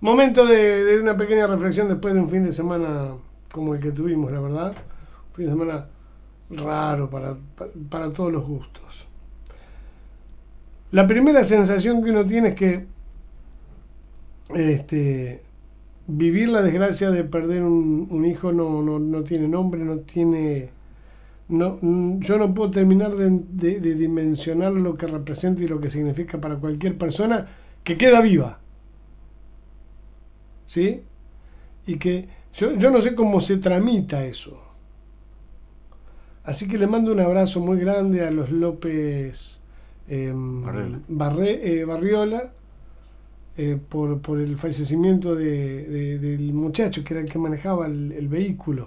Momento de una pequeña reflexión después de un fin de semana como el que tuvimos, la verdad. Un fin de semana raro para todos los gustos. La primera sensación que uno tiene es que vivir la desgracia de perder un hijo no tiene nombre, no tiene... No, yo no puedo terminar de dimensionar lo que representa y lo que significa para cualquier persona que queda viva. ¿Sí? Y que yo no sé cómo se tramita eso. Así que le mando un abrazo muy grande a los López Barriola por el fallecimiento del muchacho que era el que manejaba el vehículo.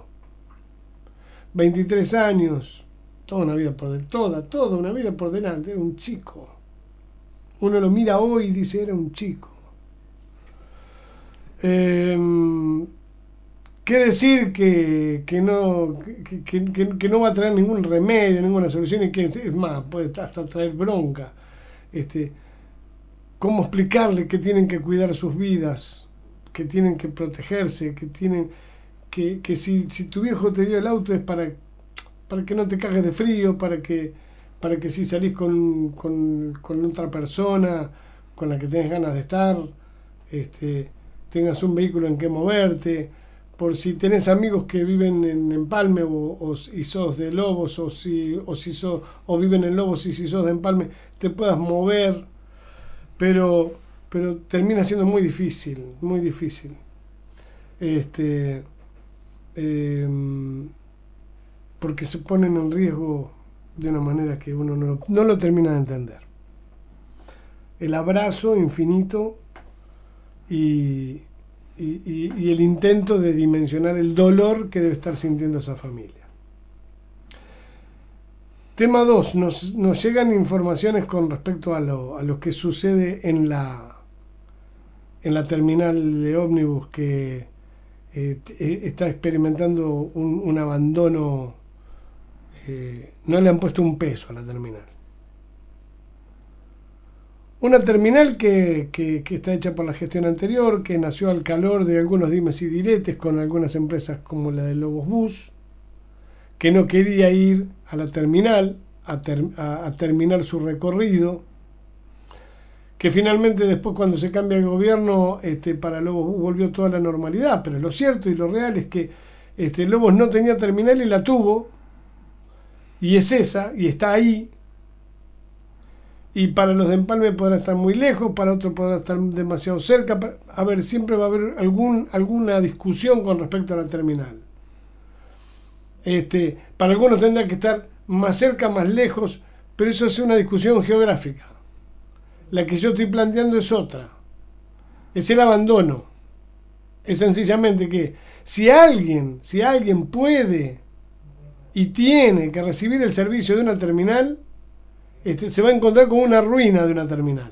23 años, toda una vida toda una vida por delante, era un chico. Uno lo mira hoy y dice, era un chico. ¿Qué decir que no va a traer ningún remedio, ninguna solución y que es más, puede hasta traer bronca? ¿Cómo explicarle que tienen que cuidar sus vidas, que tienen que protegerse, que si tu viejo te dio el auto es para que no te cagues de frío, para que si salís con otra persona con la que tengas ganas de estar, tengas un vehículo en que moverte, por si tenés amigos que viven en Empalme y sos de Lobos, o viven en Lobos y si sos de Empalme te puedas mover, pero termina siendo muy difícil, muy difícil. Porque se ponen en riesgo de una manera que uno no lo termina de entender. El abrazo infinito y el intento de dimensionar el dolor que debe estar sintiendo esa familia. Tema 2. Nos llegan informaciones con respecto a lo que sucede en la terminal de ómnibus que está experimentando un abandono. No le han puesto un peso a la terminal. Una terminal que está hecha por la gestión anterior, que nació al calor de algunos dimes y diretes con algunas empresas como la de Lobos Bus, que no quería ir a la terminal a terminar su recorrido, que finalmente después cuando se cambia el gobierno para Lobos Bus volvió toda la normalidad, pero lo cierto y lo real es que Lobos no tenía terminal y la tuvo, y es esa, y está ahí. Y para los de Empalme podrá estar muy lejos, para otros podrá estar demasiado cerca. A ver, siempre va a haber alguna discusión con respecto a la terminal. Para algunos tendrá que estar más cerca, más lejos, pero eso es una discusión geográfica. La que yo estoy planteando es otra. Es el abandono. Es sencillamente que si alguien puede y tiene que recibir el servicio de una terminal, se va a encontrar con una ruina de una terminal.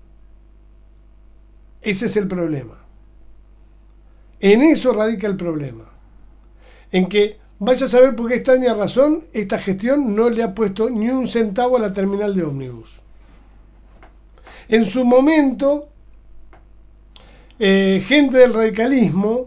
Ese es el problema. En eso radica el problema. En que vaya a saber por qué extraña razón esta gestión no le ha puesto ni un centavo a la terminal de ómnibus. En su momento, gente del radicalismo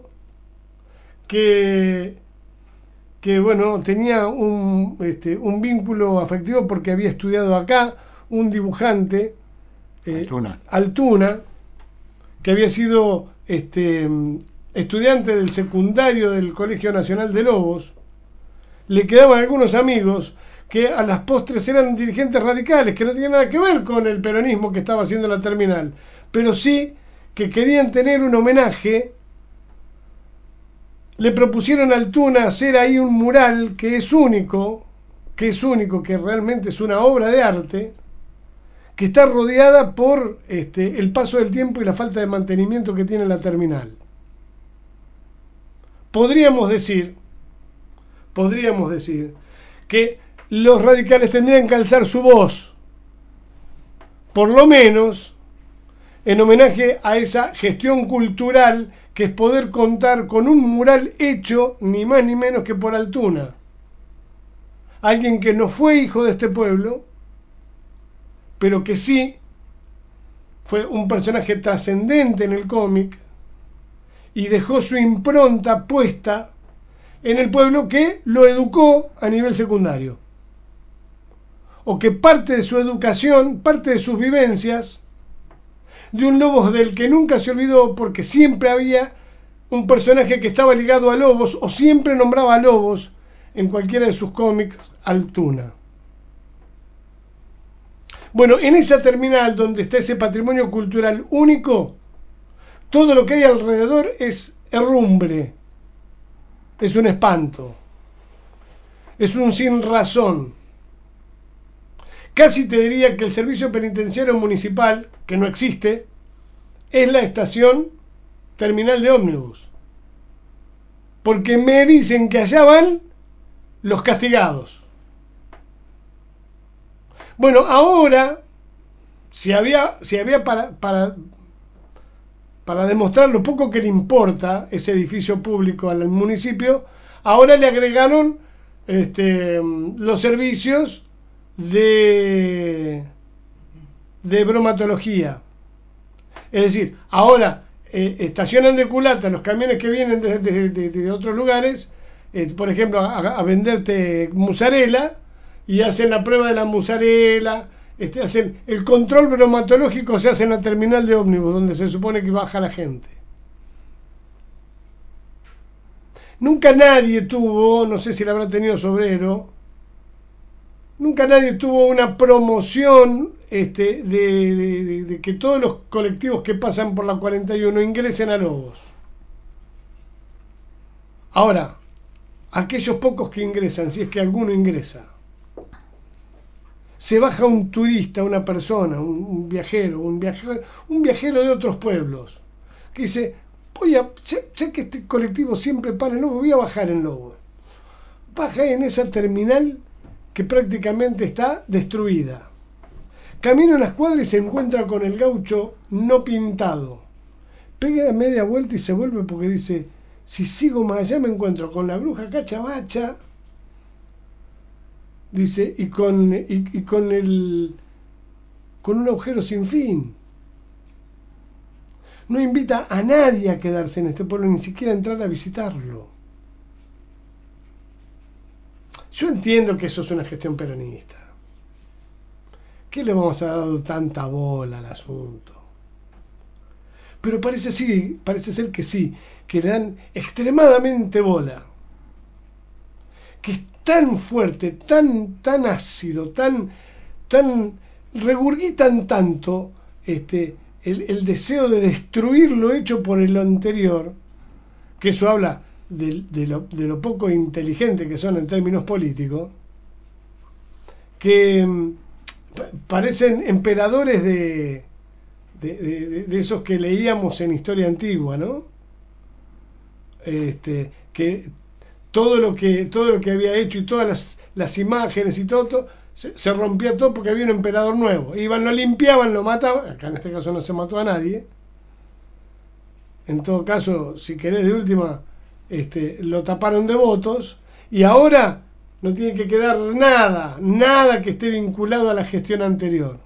que bueno, tenía un vínculo afectivo porque había estudiado acá, un dibujante, Altuna, que había sido estudiante del secundario del Colegio Nacional de Lobos. Le quedaban algunos amigos que a las postres eran dirigentes radicales, que no tenían nada que ver con el peronismo que estaba haciendo la terminal, pero sí que querían tener un homenaje. Le propusieron a Altuna hacer ahí un mural que es único, que realmente es una obra de arte, que está rodeada por el paso del tiempo y la falta de mantenimiento que tiene la terminal. Podríamos decir que los radicales tendrían que alzar su voz, por lo menos en homenaje a esa gestión cultural que es poder contar con un mural hecho ni más ni menos que por Altuna. Alguien que no fue hijo de este pueblo, pero que sí fue un personaje trascendente en el cómic, y dejó su impronta puesta en el pueblo que lo educó a nivel secundario. O que parte de su educación, parte de sus vivencias, de un Lobos del que nunca se olvidó porque siempre había un personaje que estaba ligado a Lobos o siempre nombraba a Lobos en cualquiera de sus cómics, Altuna. Bueno, en esa terminal donde está ese patrimonio cultural único, todo lo que hay alrededor es herrumbre, es un espanto, es un sin razón. Casi te diría que el servicio penitenciario municipal, que no existe, es la estación terminal de ómnibus. Porque me dicen que allá van los castigados. Bueno, ahora, si había para demostrar lo poco que le importa ese edificio público al municipio, ahora le agregaron los servicios de bromatología. Es decir, ahora estacionan de culata los camiones que vienen de otros lugares, por ejemplo, a venderte mozzarella, y hacen la prueba de la mozzarella, hacen el control bromatológico, se hace en la terminal de ómnibus, donde se supone que baja la gente. Nunca nadie tuvo, no sé si la habrá tenido Sobrero, nunca nadie tuvo una promoción de que todos los colectivos que pasan por la 41 ingresen a Lobos. Ahora, aquellos pocos que ingresan, si es que alguno ingresa, se baja un turista, una persona, un viajero de otros pueblos, que dice, ya que este colectivo siempre para en Lobos, voy a bajar en Lobos. Baja en esa terminal que prácticamente está destruida. Camina unas cuadras y se encuentra con el gaucho no pintado. Pega media vuelta y se vuelve porque dice, si sigo más allá me encuentro con la bruja Cachabacha, dice, y con un agujero sin fin. No invita a nadie a quedarse en este pueblo, ni siquiera a entrar a visitarlo. Yo entiendo que eso es una gestión peronista. ¿Qué le vamos a dar tanta bola al asunto? Pero parece ser que sí, que le dan extremadamente bola. Que es tan fuerte, tan ácido, tan regurgitan tanto el deseo de destruir lo hecho por el anterior, que eso habla de lo poco inteligente que son en términos políticos, que parecen emperadores de esos que leíamos en historia antigua, ¿no? Que todo lo que había hecho y todas las imágenes y todo se rompía todo porque había un emperador nuevo. Iban, lo limpiaban, lo mataban. Acá en este caso no se mató a nadie. En todo caso, si querés de última, lo taparon de votos. Y ahora no tiene que quedar nada que esté vinculado a la gestión anterior.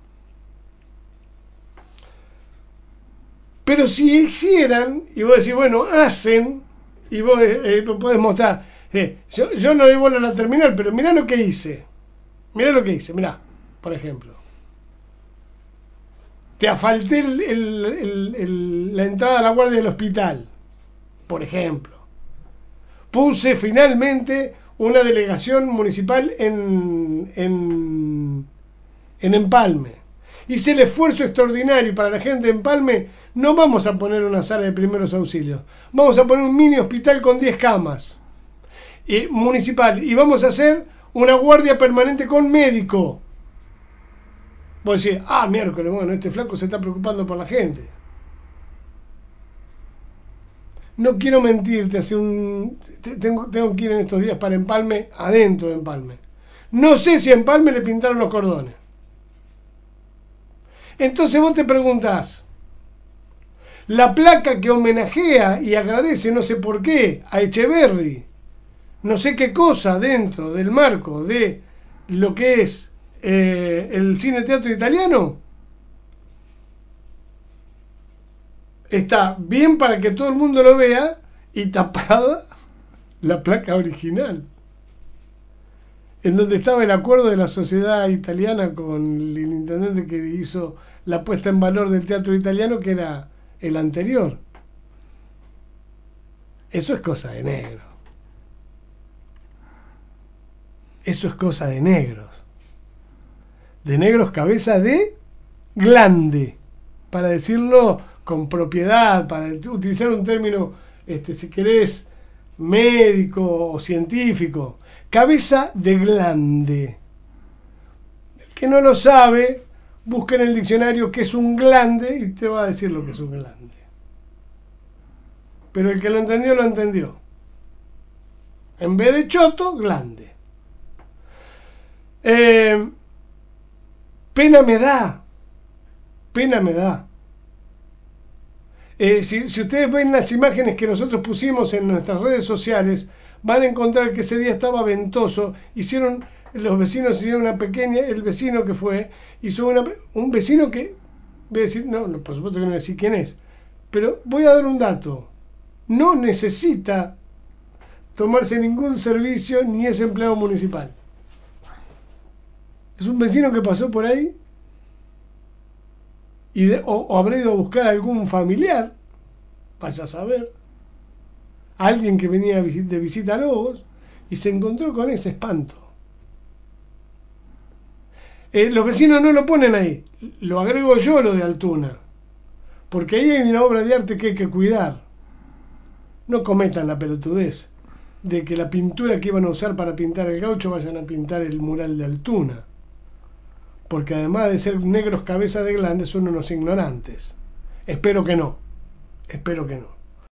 Pero si hicieran, y vos decís, bueno, hacen, y vos lo podés mostrar, yo no doy bola a la terminal, pero mirá lo que hice. Mirá, por ejemplo. Te asfalté la entrada a la guardia del hospital, por ejemplo. Puse finalmente una delegación municipal en Empalme. Hice el esfuerzo extraordinario para la gente de Empalme. No vamos a poner una sala de primeros auxilios. Vamos a poner un mini hospital con 10 camas. Municipal. Y vamos a hacer una guardia permanente con médico. Vos decís, miércoles, bueno, este flaco se está preocupando por la gente. No quiero mentirte, tengo que ir en estos días para Empalme, adentro de Empalme. No sé si a Empalme le pintaron los cordones. Entonces vos te preguntás, la placa que homenajea y agradece, no sé por qué, a Echeverri, no sé qué cosa dentro del marco de lo que es el cine teatro italiano, está bien para que todo el mundo lo vea y tapada la placa original, en donde estaba el acuerdo de la sociedad italiana con el intendente que hizo la puesta en valor del teatro italiano, que era el anterior. Eso es cosa de negro. Eso es cosa de negros. De negros cabeza de glande, para decirlo con propiedad, para utilizar un término, si querés, médico o científico. Cabeza de glande. El que no lo sabe, busca en el diccionario qué es un glande y te va a decir lo que es un glande. Pero el que lo entendió, lo entendió. En vez de choto, glande. Pena me da. Pena me da. Si ustedes ven las imágenes que nosotros pusimos en nuestras redes sociales, van a encontrar que ese día estaba ventoso. Los vecinos hicieron una pequeña, el vecino que fue, hizo un vecino que, voy a decir, no, por supuesto que no voy a decir quién es, pero voy a dar un dato. No necesita tomarse ningún servicio ni es empleado municipal. Es un vecino que pasó por ahí o habrá ido a buscar a algún familiar, vaya a saber, alguien que venía de visita a Lobos y se encontró con ese espanto. Los vecinos no lo ponen ahí, lo agrego yo, lo de Altuna, porque ahí hay una obra de arte que hay que cuidar. No cometan la pelotudez de que la pintura que iban a usar para pintar el Gaucho vayan a pintar el mural de Altuna, porque además de ser negros cabeza de glande son unos ignorantes. Espero que no.